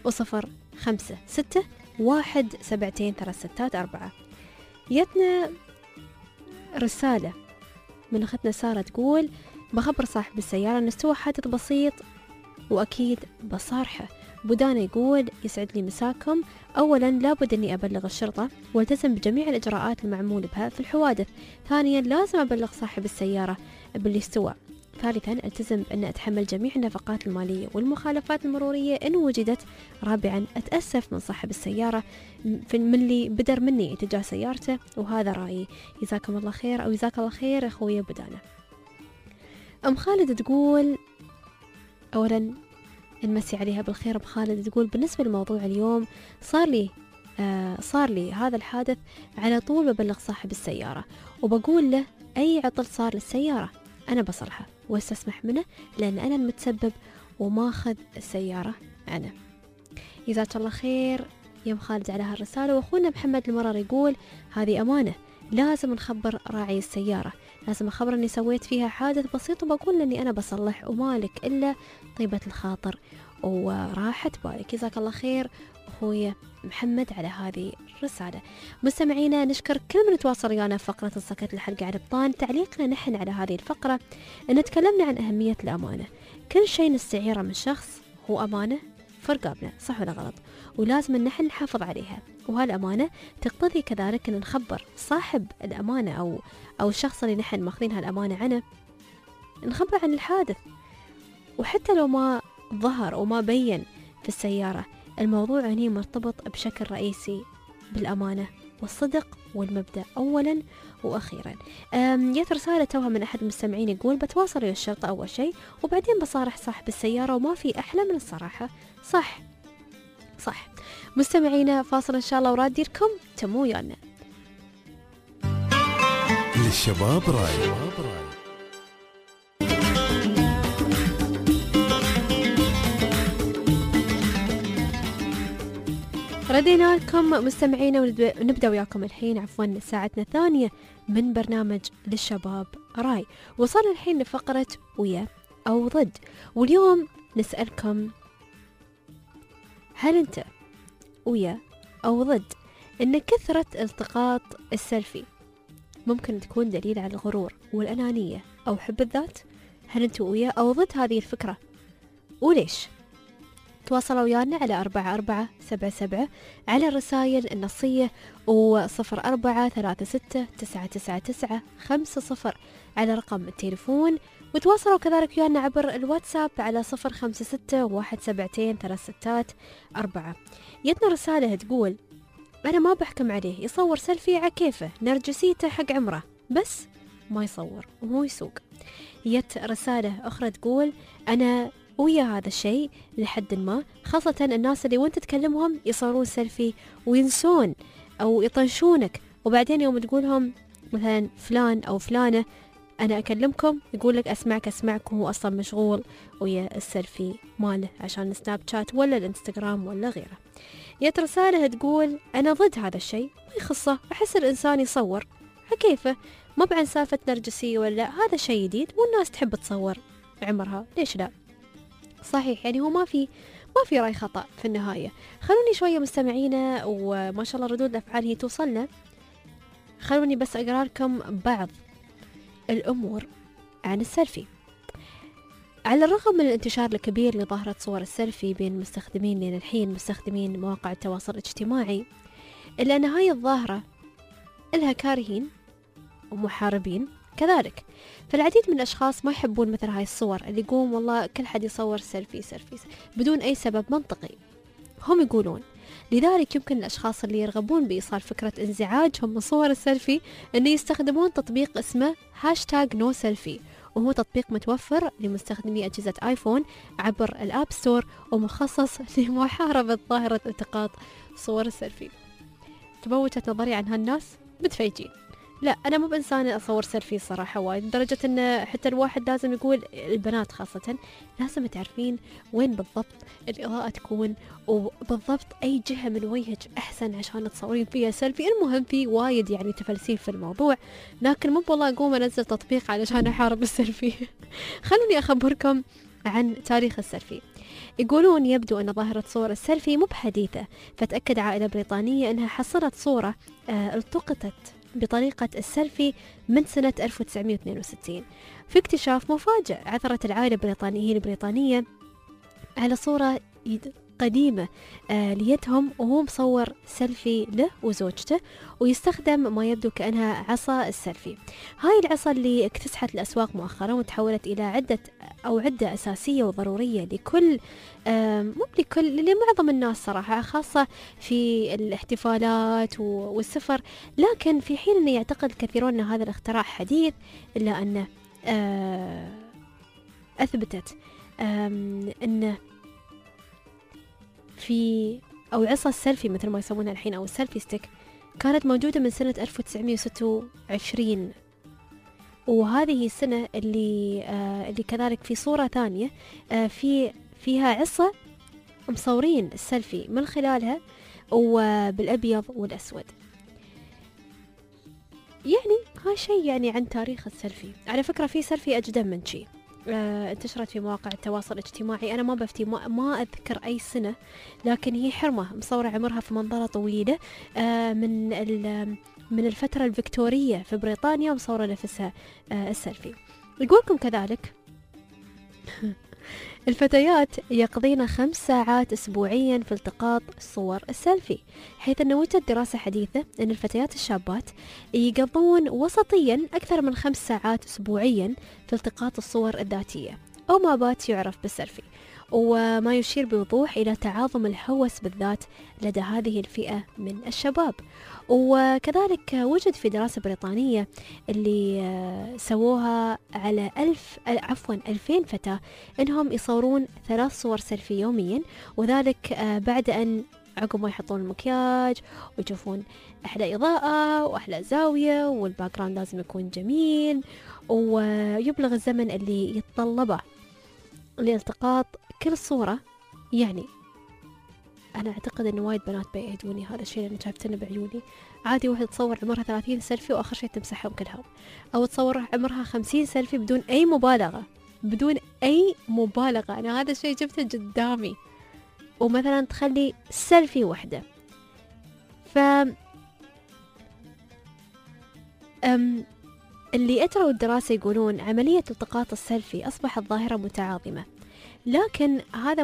و0566172364. جتنا رسالة من أختنا سارة تقول بخبر صاحب السيارة أن استوى حادث بسيط وأكيد بصارحه. بودانا يقول يسعد لي مساكم، أولا لابد أني أبلغ الشرطة والتزم بجميع الإجراءات المعمول بها في الحوادث. ثانيا لازم أبلغ صاحب السيارة باللي استوى. ثالثا التزم بأن أتحمل جميع النفقات المالية والمخالفات المرورية إن وجدت. رابعا أتأسف من صاحب السيارة من اللي بدر مني اتجاه سيارته، وهذا رأيي. جزاكم الله خير، أو جزاك الله خير أخويا بودانا. أم خالد تقول أولا نمسي عليها بالخير. أم خالد تقول بالنسبة لموضوع اليوم صار لي هذا الحادث، على طول ببلغ صاحب السيارة وبقول له أي عطل صار للسيارة أنا بصلحه واستسمح منه، لأن أنا المتسبب وماخذ السيارة أنا. جزاك الله خير يا أم خالد على هالرسالة. وأخونا محمد المرر يقول هذه أمانة، لازم نخبر راعي السيارة، لازم أخبر أني سويت فيها حادث بسيط وبقول أني أنا بصلح، ومالك إلا طيبة الخاطر وراحة بالك. جزاك الله خير أخويا محمد على هذه الرسالة. مستمعينا نشكر كل من تواصل ويانا في فقرة السكت الحلقة على بطان. تعليقنا نحن على هذه الفقرة أن تكلمنا عن أهمية الأمانة. كل شيء نستعيره من شخص هو أمانة في رقابنا، صح ولا غلط؟ ولازم أن نحن نحافظ عليها، وهالأمانة تقتضي كذلك أن نخبر صاحب الأمانة أو الشخص اللي نحن ماخذين هالأمانة عنه، نخبر عن الحادث. وحتى لو ما ظهر وما بين في السيارة، الموضوع هنا مرتبط بشكل رئيسي بالأمانة والصدق والمبدأ أولا وأخيرا. جت رسالة توها من أحد المستمعين يقول بتواصل ويا الشرطة أول شيء وبعدين بصارح صاحب السيارة، وما في أحلى من الصراحة. صح مستمعينا، فاصل إن شاء الله وراديركم تمو ويانا. للشباب راي. ردينا لكم مستمعينا ونبدأ وياكم الحين ساعتنا الثانية من برنامج للشباب راي. وصلنا الحين لفقرة ويا أو ضد، واليوم نسألكم هل أنت ويا أو ضد أن كثرة التقاط السيلفي ممكن تكون دليل على الغرور والأنانية أو حب الذات؟ هل أنت ويا أو ضد هذه الفكرة وليش؟ تواصلوا ويانا على 4477 على الرسائل النصية، و0436999950 على رقم التليفون. وتواصلوا كذلك ويانا عبر الواتساب على 0561723664. جتنا رسالة تقول أنا ما بحكم عليه، يصور سيلفي على كيفه، نرجسيته حق عمره، بس ما يصور ومو يسوق. جت رسالة أخرى تقول أنا ويا هذا الشيء لحد ما، خاصة الناس اللي وانت تكلمهم يصورون سيلفي وينسون أو يطنشونك، وبعدين يوم تقولهم مثلا فلان أو فلانة أنا أكلمكم يقول لك أسمعك وهو أصلا مشغول ويا السيلفي ماله عشان السناب شات ولا الانستغرام ولا غيره. جت رسالة تقول أنا ضد هذا الشيء، ما يخصه، أحس الإنسان يصور كيفه، ما بعن سالفة نرجسية ولا، هذا شيء جديد والناس تحب تصور عمرها، ليش لا؟ صحيح، يعني هو ما في رأي خطأ في النهاية. خلوني شوية مستمعينا، وما شاء الله ردود الأفعال هي توصلنا، خلوني بس أقرأ لكم بعض الأمور عن السيلفي. على الرغم من الانتشار الكبير لظاهرة صور السيلفي بين المستخدمين لين الحين مستخدمين مواقع التواصل الاجتماعي، إلا أن هاي الظاهرة لها كارهين ومحاربين كذلك. فالعديد من الأشخاص ما يحبون مثل هاي الصور اللي يقوم والله كل حد يصور سيلفي بدون أي سبب منطقي. هم يقولون لذلك يمكن الأشخاص اللي يرغبون بإيصال فكرة انزعاجهم من صور السيلفي أن يستخدمون تطبيق اسمه #NoSelfie، وهو تطبيق متوفر لمستخدمي أجهزة آيفون عبر الآب ستور ومخصص لمحاربة ظاهرة التقاط صور السيلفي. تبوجت نظري عن هالناس متفيجين، لا أنا مو بإنسانة أصور سيلفي صراحة وايد، لدرجة أن حتى الواحد لازم يقول، البنات خاصة لازم تعرفين وين بالضبط الإضاءة تكون، وبالضبط أي جهة من وجهك أحسن عشان تصورين فيها سيلفي. المهم في وايد يعني تفلسيف في الموضوع، لكن مو والله أقوم أنزل تطبيق علشان أحارب السيلفي. خلوني أخبركم عن تاريخ السيلفي. يقولون يبدو أن ظاهرة صور السيلفي مو بحديثة، فتأكد عائلة بريطانية أنها حصلت صورة التقطت بطريقة السيلفي من سنة 1962. في اكتشاف مفاجئ، عثرت العائلة البريطانية على صورة قديمة ليدهم، وهو مصور سيلفي له وزوجته، ويستخدم ما يبدو كأنها عصا السيلفي. هاي العصا اللي اكتسحت الأسواق مؤخرا وتحولت إلى عدة أساسية وضرورية لكل مو لكل لمعظم الناس صراحة، خاصة في الاحتفالات والسفر. لكن في حين أن يعتقد الكثيرون أن هذا الاختراع حديث، إلا أنه أثبتت أنه أو عصا السيلفي مثل ما يسمونها الحين، أو السيلفي ستيك، كانت موجودة من سنة 1926. وهذه السنة اللي كذلك في صورة ثانية فيها عصا مصورين السيلفي من خلالها وبالأبيض والأسود. يعني هاي شيء يعني عن تاريخ السيلفي. على فكرة في سيلفي أجدم من شيء انتشرت في مواقع التواصل الاجتماعي، أنا ما بفتي، ما أذكر أي سنة، لكن هي حرمة مصورة عمرها في منظرة طويلة من الفترة الفيكتورية في بريطانيا، ومصورة نفسها السيلفي. يقولكم كذلك الفتيات يقضين 5 ساعات أسبوعيا في التقاط صور السيلفي، حيث أن وجدت دراسة حديثة أن الفتيات الشابات يقضون وسطيا أكثر من 5 ساعات أسبوعيا في التقاط الصور الذاتية، أو ما بات يعرف بالسيلفي، وما يشير بوضوح إلى تعاظم الهوس بالذات لدى هذه الفئة من الشباب. وكذلك وجد في دراسة بريطانية اللي سووها على 2000 فتاة أنهم يصورون 3 صور سيلفي يوميا، وذلك بعد أن عقب ما يحطون المكياج ويشوفون أحلى إضاءة وأحلى زاوية، والباك جراوند لازم يكون جميل، ويبلغ الزمن اللي يتطلبه لالتقاط كل صورة. يعني أنا أعتقد أن وايد بنات بيعيدوني هذا الشيء، لأن شايفتنه بعيوني. عادي واحدة تصور عمرها 30 سيلفي وآخر شيء تمسحهم كلهم، أو تصور عمرها 50 سيلفي بدون أي مبالغة. أنا هذا الشيء جبته قدامي، ومثلا تخلي سيلفي واحدة. اللي أجروا الدراسة يقولون عملية التقاط السيلفي أصبحت ظاهرة متعاظمة، لكن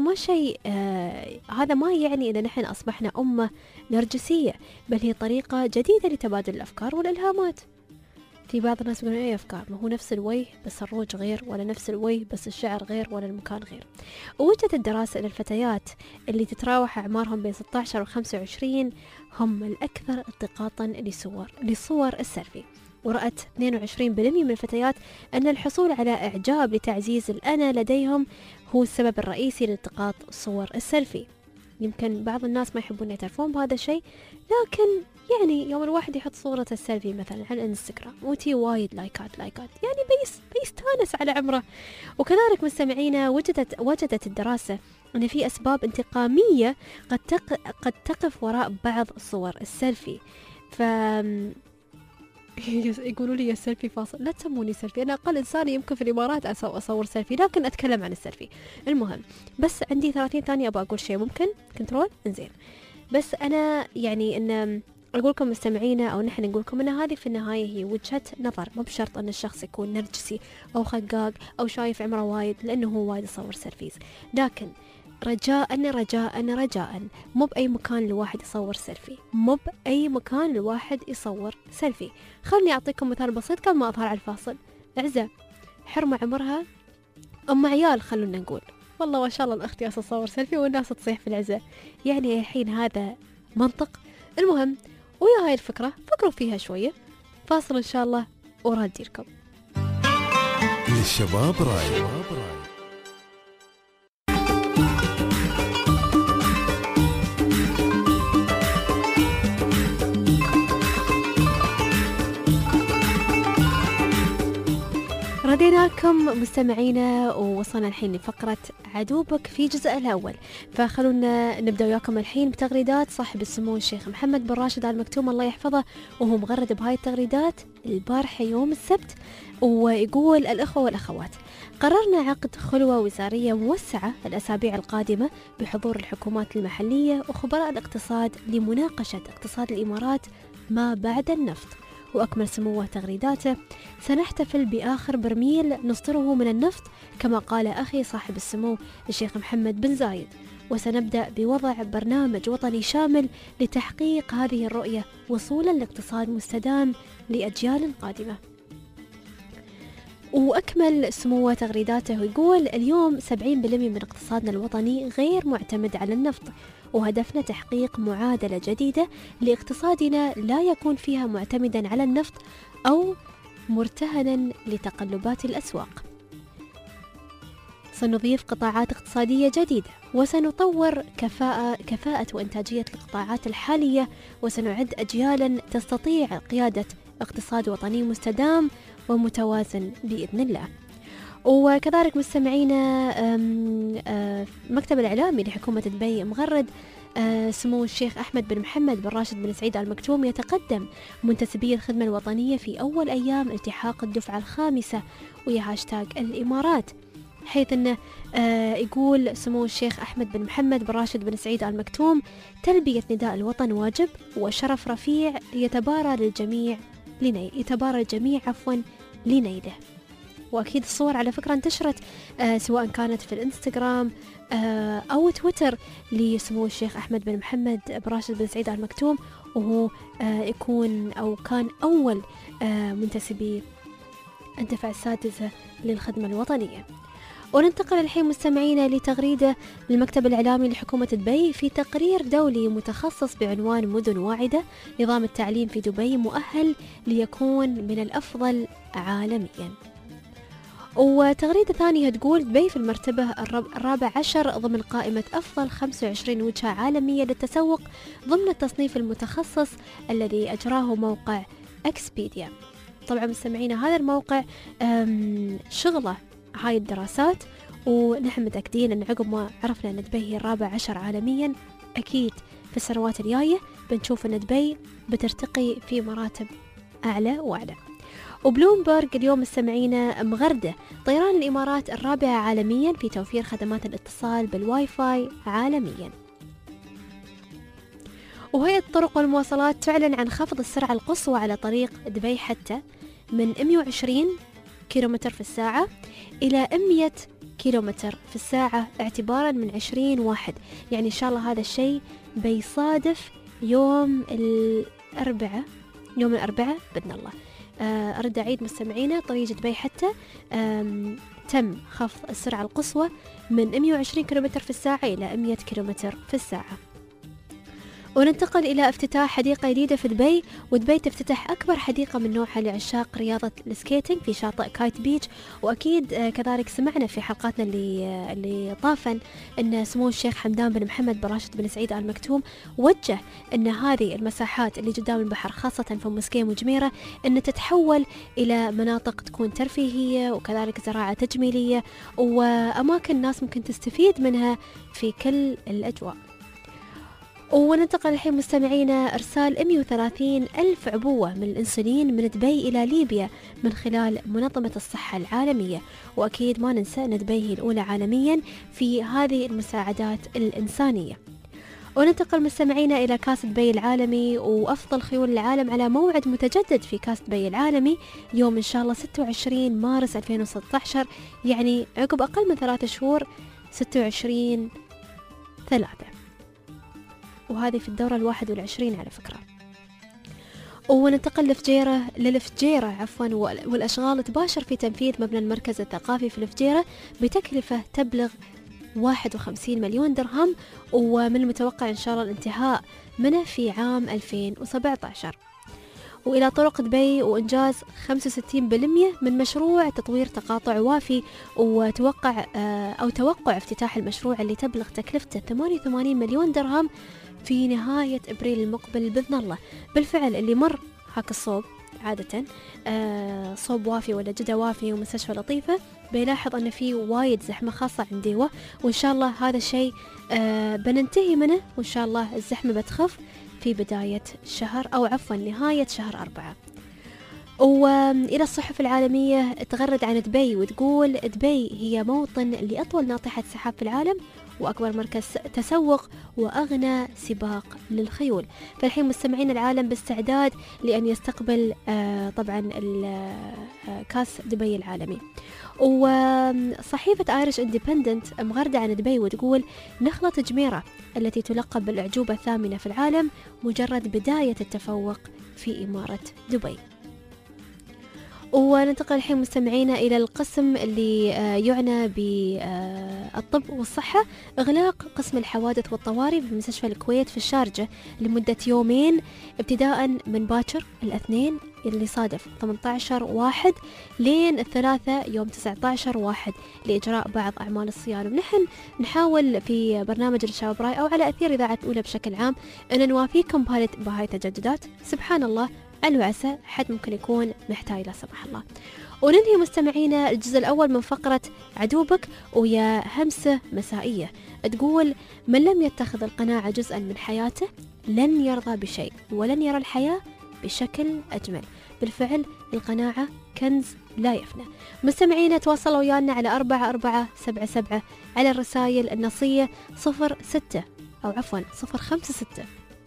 هذا ما يعني أن نحن أصبحنا أمة نرجسية، بل هي طريقة جديدة لتبادل الأفكار والإلهامات. في بعض الناس يقولون أي أفكار، ما هو نفس الوجه بس الروج غير، ولا نفس الوجه بس الشعر غير، ولا المكان غير. ووجدت الدراسة أن الفتيات اللي تتراوح أعمارهم بين 16 و 25 هم الأكثر التقاطا لصور السيلفي، ورأت 22% من الفتيات أن الحصول على إعجاب لتعزيز الأنا لديهم هو السبب الرئيسي لالتقاط صور السيلفي. يمكن بعض الناس ما يحبون يعترفون بهذا الشيء، لكن يعني يوم الواحد يحط صورة السيلفي مثلا على الانستغرام وتي وايد لايكات يعني بيستانس على عمره. وكذلك مستمعينا، وجدت الدراسة أن في أسباب انتقامية قد تقف وراء بعض صور السيلفي. يقولوا لي السيلفي فاصل، لا تسموني سيلفي، أنا أقل إنسان يمكن في الإمارات أصور سيلفي، لكن أتكلم عن السيلفي. المهم بس عندي 30 ثانية أبغى أقول شيء، ممكن كنترول؟ إنزين، بس أنا يعني إن أقول لكم مستمعينا، أو نحن نقول لكم أن هذه في النهاية هي وجهة نظر، مو بشرط أن الشخص يكون نرجسي أو خقاق أو شايف عمره وايد لأنه هو وايد يصور سيلفيز. لكن رجاء مو بأي مكان الواحد يصور سيلفي. خلني أعطيكم مثال بسيط قبل ما أظهر على الفاصل. عزة حرمة عمرها أم عيال، خلونا نقول والله ما شاء الله الأخت ياسة تصور سيلفي والناس تصيح في العزة، يعني الحين هذا منطق؟ المهم، ويا هاي الفكرة فكروا فيها شوية. فاصل إن شاء الله وراجي لكم. للشباب راي. عليكم مستمعينا، ووصلنا الحين لفقرة عدوبك في جزء الأول. فخلونا نبدأ وياكم الحين بتغريدات صاحب السمو الشيخ محمد بن راشد آل مكتوم الله يحفظه، وهو مغرد بهاي التغريدات البارحة يوم السبت، ويقول: الأخوة والأخوات، قررنا عقد خلوة وزارية موسعة الأسابيع القادمة بحضور الحكومات المحلية وخبراء الاقتصاد لمناقشة اقتصاد الإمارات ما بعد النفط. وأكمل سموه تغريداته: سنحتفل بآخر برميل نصدره من النفط كما قال أخي صاحب السمو الشيخ محمد بن زايد، وسنبدأ بوضع برنامج وطني شامل لتحقيق هذه الرؤية وصولا لاقتصاد مستدام لأجيال قادمة. وأكمل سموه تغريداته ويقول: اليوم 70% من اقتصادنا الوطني غير معتمد على النفط، وهدفنا تحقيق معادلة جديدة لاقتصادنا لا يكون فيها معتمدا على النفط أو مرتهنا لتقلبات الأسواق. سنضيف قطاعات اقتصادية جديدة، وسنطور كفاءة وإنتاجية القطاعات الحالية، وسنعد أجيالا تستطيع قيادة اقتصاد وطني مستدام ومتوازن بإذن الله. وكذلك مستمعينا، مكتب الإعلامي لحكومة دبي مغرد سمو الشيخ أحمد بن محمد بن راشد بن سعيد آل مكتوم يتقدم منتسبي الخدمة الوطنية في أول أيام التحاق الدفعة الخامسة ويا هاشتاج الإمارات، حيث أنه يقول سمو الشيخ أحمد بن محمد بن راشد بن سعيد آل مكتوم: تلبية نداء الوطن واجب وشرف رفيع يتبارى الجميع لنيله. وأكيد الصور على فكرة انتشرت سواء كانت في الانستغرام أو تويتر لسمو الشيخ أحمد بن محمد بن راشد بن سعيد آل مكتوم، وهو يكون أو كان أول منتسبي الدفعة السادسة للخدمة الوطنية. وننتقل الحين مستمعينا لتغريدة للمكتب الإعلامي لحكومة دبي في تقرير دولي متخصص بعنوان مدن واعدة، نظام التعليم في دبي مؤهل ليكون من الأفضل عالميا. وتغريدة ثانية تقول: دبي في المرتبة 14 ضمن قائمة أفضل 25 وجهة عالمية للتسوق ضمن التصنيف المتخصص الذي أجراه موقع أكسبيديا. طبعا مستمعينا هذا الموقع شغله هاي الدراسات، ونحن متأكدين أن عقب ما عرفنا أن دبي هي 14 عالميا، أكيد في السنوات الجاية بنشوف أن دبي بترتقي في مراتب أعلى وأعلى. وبلومبرج اليوم مستمعينا مغردة طيران الإمارات 4 عالميا في توفير خدمات الاتصال بالواي فاي عالميا. وهيئة الطرق والمواصلات تعلن عن خفض السرعة القصوى على طريق دبي حتى من 120 كيلومتر في الساعة إلى 100 كيلومتر في الساعة اعتبارا من 20/1. يعني إن شاء الله هذا الشيء بيصادف يوم الأربعاء بإذن الله. أرد أعيد مستمعينا، طريق دبي حتى تم خفض السرعة القصوى من 120 كيلومتر في الساعة إلى 100 كيلومتر في الساعة. وننتقل إلى افتتاح حديقة جديدة في دبي، ودبي تفتتح أكبر حديقة من نوعها لعشاق رياضة السكيتينج في شاطئ كايت بيتش. وأكيد كذلك سمعنا في حلقاتنا اللي طافا أن سمو الشيخ حمدان بن محمد بن راشد بن سعيد آل مكتوم وجه أن هذه المساحات اللي قدام البحر خاصة في مسكين وجميرة أن تتحول إلى مناطق تكون ترفيهية وكذلك زراعة تجميلية وأماكن الناس ممكن تستفيد منها في كل الأجواء. وننتقل الحين مستمعينا إرسال 130 ألف عبوة من الإنسولين من دبي إلى ليبيا من خلال منظمة الصحة العالمية. وأكيد ما ننسى أن دبي هي الأولى عالميا في هذه المساعدات الإنسانية. وننتقل مستمعينا إلى كاس دبي العالمي، وأفضل خيول العالم على موعد متجدد في كاس دبي العالمي يوم إن شاء الله 26 مارس 2016، يعني عقب أقل من 3 شهور 26/3، وهذه في الدورة 21 على فكرة. وننتقل للفجيرة والأشغال تباشر في تنفيذ مبنى المركز الثقافي في الفجيرة بتكلفة تبلغ 51 مليون درهم، ومن المتوقع إن شاء الله الانتهاء منه في عام 2017. وإلى طرق دبي وإنجاز 65% من مشروع تطوير تقاطع وافي، وتوقع افتتاح المشروع اللي تبلغ تكلفته 88 مليون درهم في نهاية أبريل المقبل بإذن الله. بالفعل اللي مر هاك الصوب عادة صوب وافي ولا جدة وافي ومستشفى لطيفة بيلاحظ أن في وايد زحمة خاصة عند ديوة، وإن شاء الله هذا الشيء بننتهي منه، وإن شاء الله الزحمة بتخف في بداية شهر أو عفوا نهاية شهر 4. وإلى الصحف العالمية تغرد عن دبي وتقول دبي هي موطن لأطول ناطحة سحاب في العالم وأكبر مركز تسوق وأغنى سباق للخيول. فالحين مستمعين العالم باستعداد لأن يستقبل طبعا كاس دبي العالمي. وصحيفة آيرش اندبندنت مغردة عن دبي وتقول نخلة جميرة التي تلقب بالأعجوبة الثامنة في العالم مجرد بداية التفوق في إمارة دبي. وننتقل الحين مستمعينا إلى القسم اللي يعنى بالطب والصحة. إغلاق قسم الحوادث والطوارئ في مستشفى الكويت في الشارجة لمدة يومين ابتداء من باكر الاثنين اللي صادف 18/1 لين الثلاثة يوم 19/1 لإجراء بعض أعمال الصيانة. ونحن نحاول في برنامج الشباب راي أو على أثير إذاعة الأولى بشكل عام أن نوافيكم بهاي التجددات. سبحان الله على وعسى حد ممكن يكون محتاج لا سمح الله. وننهي مستمعينا الجزء الأول من فقرة عدوبك ويا همسة مسائية تقول من لم يتخذ القناعة جزءا من حياته لن يرضى بشيء ولن يرى الحياة بشكل أجمل. بالفعل القناعة كنز لا يفنى. مستمعينا تواصلوا ويانا على 4477 على الرسائل النصية 06 أو عفوا 056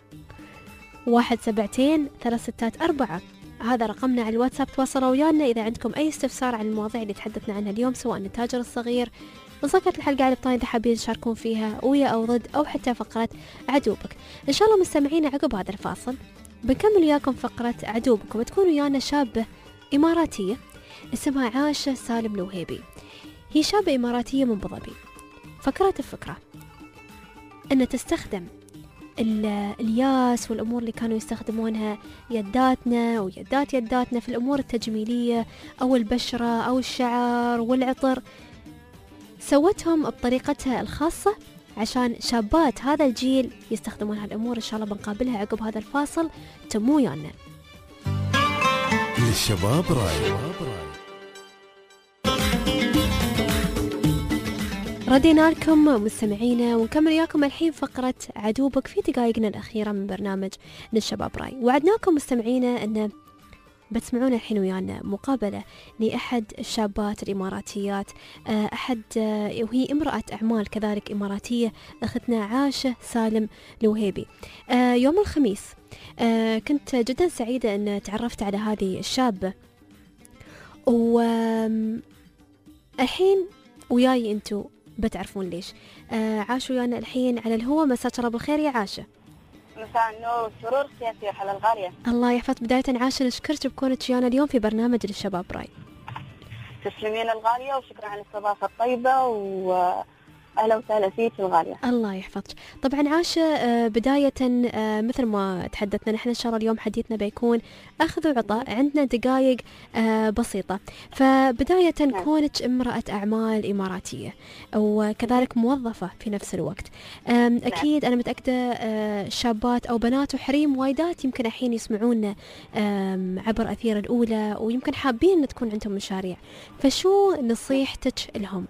172-364. هذا رقمنا على الواتساب. تواصلوا ويانا إذا عندكم أي استفسار عن المواضيع اللي تحدثنا عنها اليوم سواء التاجر الصغير، نسقط الحلقة على البطاقة إذا حابين تشاركون فيها ويا أو ضد أو حتى فقرة عدوبك. إن شاء الله مستمعين عقب هذا الفاصل بنكمل وياكم فقرة عدوبك وبتكون ويانا شابة إماراتية اسمها عاشة سالم الوهيبي. هي شابة إماراتية من أبو ظبي. فكرت الفكرة أن تستخدم الياس والأمور اللي كانوا يستخدمونها يداتنا يداتنا في الأمور التجميلية أو البشرة أو الشعر والعطر، سوتهم بطريقتها الخاصة عشان شابات هذا الجيل يستخدمون هالأمور. إن شاء الله بنقابلها عقب هذا الفاصل. تمو يانا للشباب راي. ردينا لكم مستمعينا ونكمل وياكم الحين فقرة عدوبك في دقائقنا الأخيرة من برنامج للشباب راي. وعدناكم مستمعينا أن بتسمعون الحين ويانا مقابلة لأحد الشابات الإماراتيات، وهي امرأة أعمال كذلك إماراتية، أختنا عاشة سالم الوهيبي. يوم الخميس كنت جدا سعيدة أن تعرفت على هذه الشابة، والحين وياي أنتو بتعرفون ليش. عاشوا ويانا الحين على الهواء. مساك الله بالخير يا عاشة. مساء النور والسرور سياسي وحلا الغالية. الله يحفظك. بداية عاشة نشكرك بكونك ويانا اليوم في برنامج للشباب راي. تسلمين الغالية وشكرا على الاستضافة الطيبة أهلا وسهلا فيك الغالية. الله يحفظك. طبعا عاشة بداية مثل ما تحدثنا نحن إن شاء الله اليوم حديثنا بيكون أخذ وعطاء، عندنا دقائق بسيطة. فبداية كونك امرأة أعمال إماراتية وكذلك موظفة في نفس الوقت، أكيد أنا متأكدة شابات أو بنات وحريم وايدات يمكن الحين يسمعونا عبر أثير الأولى ويمكن حابين أن تكون عندهم مشاريع، فشو نصيحتك لهم؟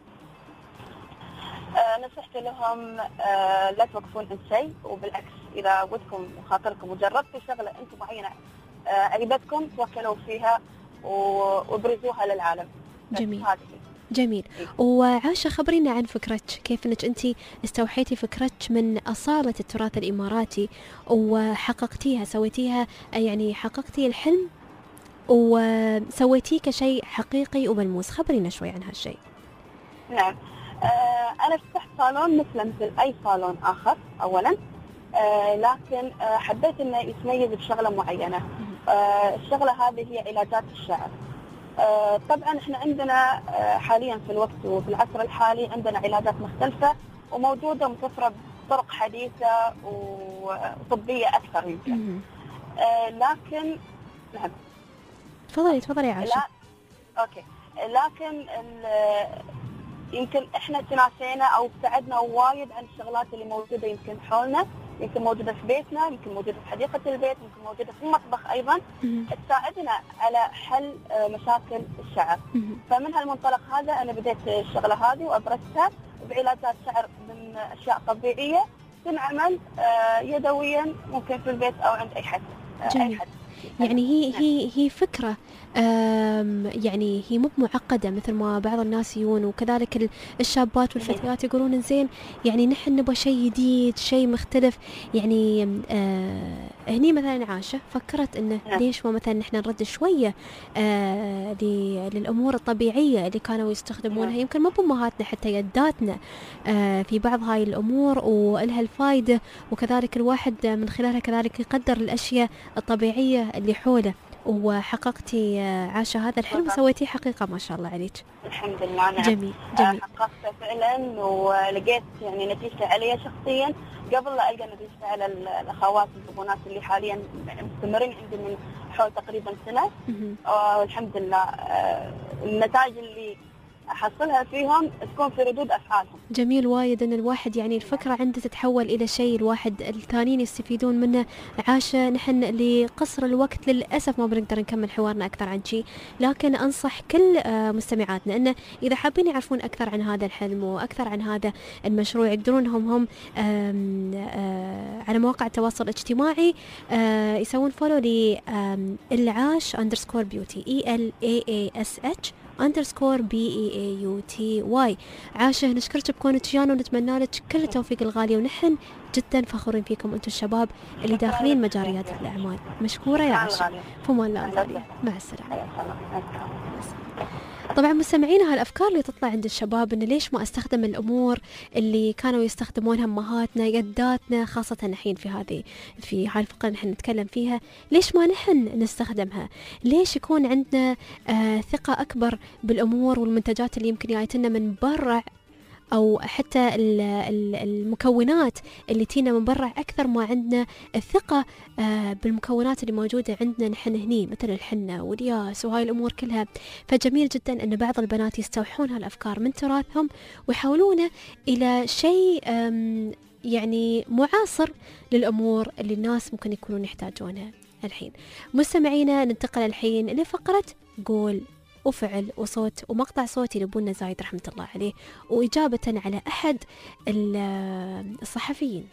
نصيحتي لهم لا توقفون عند شيء، وبالعكس إذا ودكم وخاطركم وجربتوا شغلة أنتم معينة عجبتكم توكلوا فيها وابرزوها للعالم. جميل. وعاشة خبرينا عن فكرتك، كيف أنك أنت استوحيتي فكرتك من أصالة التراث الإماراتي وحققتيها، سويتيها يعني حققتي الحلم وسويتيه كشيء حقيقي وملموس. خبرينا شوي عن هالشيء. نعم، أنا فتحت صالون مثل أي صالون آخر أولا، لكن حبيت إنه يتميز بشغلة معينة. الشغلة هذه هي علاجات الشعر. طبعا إحنا عندنا حاليا في الوقت وفي العصر الحالي عندنا علاجات مختلفة وموجودة متوفرة بطرق حديثة وطبية أكثر يمكن. لكن نعم. تفضلي يا عاشة. أوكي، لكن يمكن احنا تناسينا او ابتعدنا وايد عن الشغلات اللي موجوده يمكن حولنا، يمكن موجودة في بيتنا، يمكن موجودة في حديقة البيت، يمكن موجودة في المطبخ أيضا، تساعدنا على حل مشاكل الشعر. فمن هالمنطلق هذا أنا بديت الشغلة هذه وأبرزتها بعلاجات شعر من أشياء طبيعية تنعمل يدويا، ممكن في البيت أو عند أي حد. جميل. يعني هي فكرة يعني هي مو معقدة مثل ما بعض الناس يقولون، وكذلك الشابات والفتيات يقولون إنزين يعني نحن نبغى شيء جديد، شيء مختلف. يعني هني مثلا عاشة فكرت إنه ليش ما مثلا نحن نرد شوية للأمور الطبيعية اللي كانوا يستخدمونها، يمكن ما بأمهاتنا حتى يداتنا في بعض هاي الأمور ولها الفائدة، وكذلك الواحد من خلالها كذلك يقدر الأشياء الطبيعية اللي حوله. وحققتي عاشة هذا الحلم وسويتيه حقيقة ما شاء الله عليك. الحمد لله. نعم. جميل. حققته فعلا ولقيت يعني نتيجة علي شخصيا قبل لا ألقى نتيجة على الأخوات الزبونات اللي حاليا مستمرين عندي من حول تقريبا سنة. والحمد لله النتائج اللي أحصلها فيهم تكون في ردود أفعالهم. جميل وايد أن الواحد يعني الفكرة عنده تتحول إلى شيء الواحد الثانيين يستفيدون منه. عاشة نحن لقصر الوقت للأسف ما بنقدر نكمل حوارنا أكثر عن شيء، لكن أنصح كل مستمعاتنا أنه إذا حابين يعرفون أكثر عن هذا الحلم وأكثر عن هذا المشروع يقدرون هم على مواقع التواصل الاجتماعي يسوون فولو للعاش _beauty ELAASH_BEAUTY. عاشة نشكرك بكونك ويانا ونتمنى لك كل التوفيق الغالي، ونحن جدا فخورين فيكم انتم الشباب اللي داخلين مجاليات الاعمال. مشكورة يا عاشة. فما الله الغالية. مع السلامة. طبعا مستمعينا هالأفكار اللي تطلع عند الشباب إنه ليش ما أستخدم الأمور اللي كانوا يستخدمونها أمهاتنا جداتنا، خاصة الحين في هاي الفقرة نحن نتكلم فيها، ليش ما نحن نستخدمها؟ ليش يكون عندنا ثقة أكبر بالأمور والمنتجات اللي يمكن جايتنا من برا، أو حتى المكونات اللي تينا من برا أكثر ما عندنا الثقة بالمكونات اللي موجودة عندنا نحن هني، مثل الحنة والياس وهاي الأمور كلها. فجميل جدا أن بعض البنات يستوحون هالأفكار من تراثهم ويحولونه إلى شيء يعني معاصر للأمور اللي الناس ممكن يكونون يحتاجونها الحين. مستمعينا ننتقل الحين لفقرة قول وفعل وصوت ومقطع صوتي لأبونا زايد رحمة الله عليه، وإجابة على أحد الصحفيين.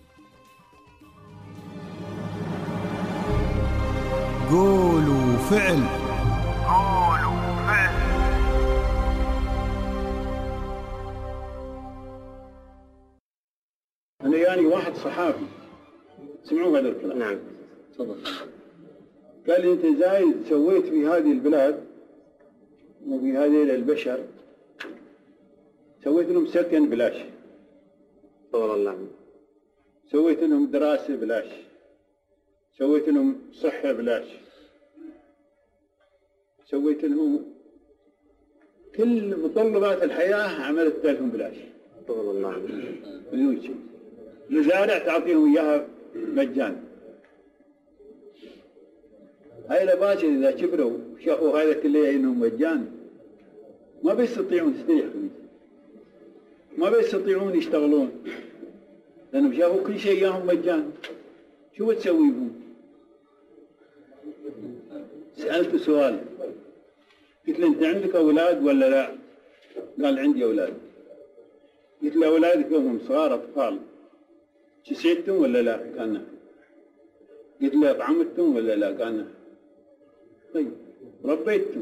قول وفعل. أنا يعني واحد صحافي سمعوا هذا الكلام. نعم تفضل. قال لي أنت زايد سويت في هذه البلاد وفي هذه البشر سويت لهم سكن بلاش، والله سويت لهم دراسة بلاش، سويت لهم صحة بلاش، سويت لهم كل متطلبات الحياة عملت لهم بلاش. والله بدون شيء. مزارع تعطيهم إياها مجانا. هاي الأباشر إذا كبروا وشافوا هذا كله إنهم مجان ما بيستطيعون يستريحون، ما بيستطيعون يشتغلون، لأنهم شافوا كل شيء إياهم مجان. شو بتسوي بهم؟ سألت سؤال، قلت له أنت عندك أولاد ولا لا؟ قال عندي أولاد. قلت له أولادك هم صغار أطفال كسيتهم ولا لا؟ قال نعم. قلت له أطعمتهم ولا لا؟ قال نعم. طيب ربيتهم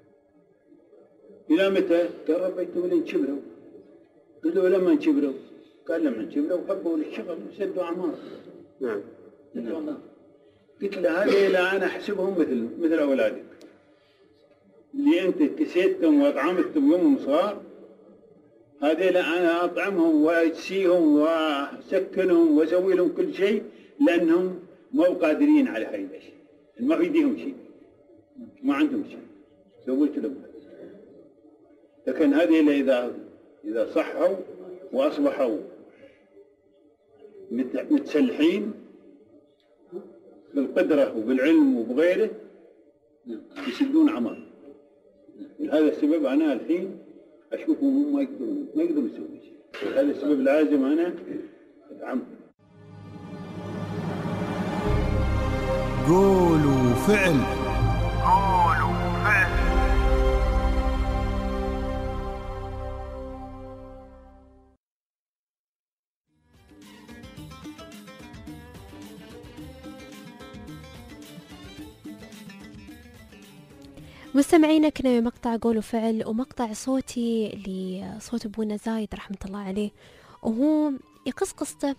إلى متى؟ قال ربيتهم لين كبروا. قلت له لما كبروا؟ قال لما كبروا حبوا للشغل وسدوا أعمار. نعم. قلت له هذه أنا أحسبهم مثل أولادك اللي أنت كسيتهم وأطعمتهم يوم صغار، هذه أنا أطعمهم وأجسيهم وأسكنهم وأسوي لهم كل شيء لأنهم ما قادرين على هاي الأشياء، ما في يديهم شيء، ما عندهم شيء، سويت لهم. لكن هذه إذا صحوا وأصبحوا متسلحين بالقدرة وبالعلم وبغيره يسدون عمار. هذا السبب أنا الحين أشوفهم ما يقدرون يسوون شيء. هذا السبب لازم أنا أدعمهم. قول وفعل. مستمعينا كنا مقطع قول وفعل، ومقطع صوتي لصوت أبونا زايد رحمة الله عليه، وهو يقص قصته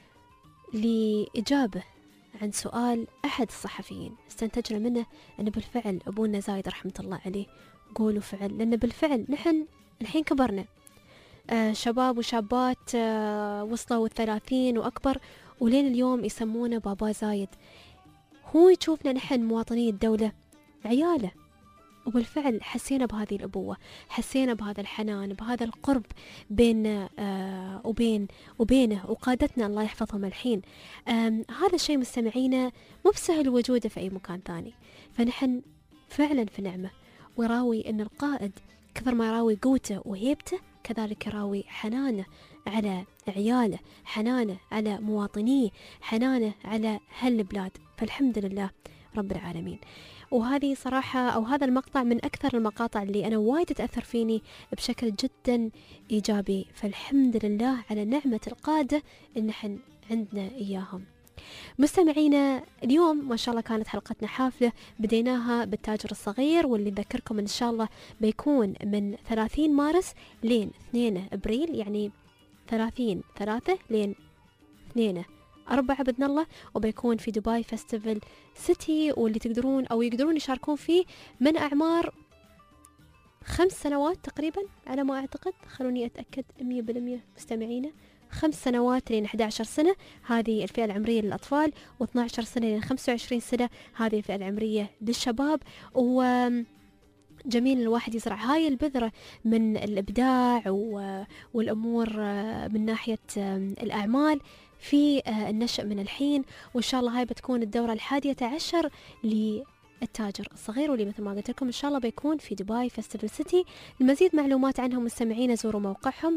لإجابة عن سؤال أحد الصحفيين. استنتجنا منه أن بالفعل أبونا زايد رحمة الله عليه قول وفعل، لأن بالفعل نحن الحين كبرنا، شباب وشابات وصلوا 30 وأكبر، ولين اليوم يسمونه بابا زايد. هو يشوفنا نحن مواطني الدولة عياله، وبالفعل حسينا بهذه الأبوة، حسينا بهذا الحنان، بهذا القرب بيننا وبينه وقادتنا الله يحفظهم الحين. هذا الشيء مستمعينا مو بسهل وجوده في أي مكان ثاني، فنحن فعلا في نعمة. وراوي أن القائد كثر ما يراوي قوته وهيبته، كذلك يراوي حنانه على عياله، حنانه على مواطنيه، حنانه على هالبلاد. فالحمد لله رب العالمين. وهذه صراحة أو هذا المقطع من أكثر المقاطع اللي أنا وايد تأثر فيني بشكل جدا إيجابي. فالحمد لله على نعمة القادة اللي نحن عندنا إياهم. مستمعينا اليوم ما شاء الله كانت حلقتنا حافلة، بديناها بالتاجر الصغير، واللي نذكركم إن شاء الله بيكون من 30 مارس لين 2 أبريل، يعني 30/3 لين 2/4 بإذن الله، وبيكون في دبي فيستيفال سيتي، واللي تقدرون أو يقدرون يشاركون فيه من أعمار 5 سنوات تقريبا على ما أعتقد، خلوني أتأكد 100% مستمعينا، 5 سنوات لين 11 سنة هذه الفئة العمرية للأطفال، و12 سنة لين 25 سنة هذه الفئة العمرية للشباب. جميل الواحد يزرع هاي البذرة من الإبداع والأمور من ناحية الأعمال في النشأ من الحين. وإن شاء الله هاي بتكون الدورة 11 للتاجر الصغير، واللي مثل ما قلت لكم إن شاء الله بيكون في دبي فيستيفال سيتي. المزيد معلومات عنهم مستمعين زوروا موقعهم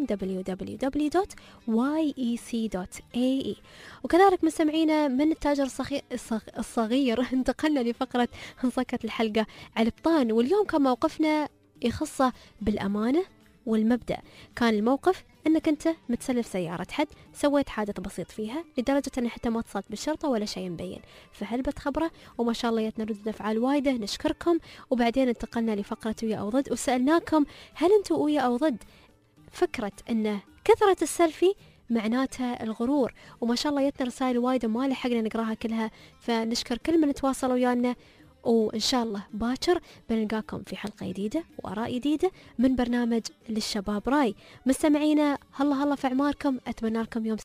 www.yec.ae. وكذلك مستمعينا من التاجر الصغير انتقلنا لفقرة انصكت الحلقة على البطان، واليوم كان موقفنا يخصه بالأمانة والمبدأ. كان الموقف انك انت متسلف سيارة حد، سويت حادث بسيط فيها لدرجة ان حتى ما اتصلت بالشرطة ولا شيء مبين، فهل بتخبره؟ وما شاء الله جتنا ردود افعال وايدة، نشكركم. وبعدين انتقلنا لفقرة ويا او ضد، وسألناكم هل انتم ويا او ضد فكرة ان كثرة السيلفي معناتها الغرور؟ وما شاء الله جتنا رسائل وايدة ما لحقنا نقراها كلها، فنشكر كل من تواصل ويانا. وإن شاء الله باكر بنلقاكم في حلقة جديدة وآراء جديدة من برنامج للشباب راي. مستمعينا هلا في أعماركم، أتمنى لكم يوم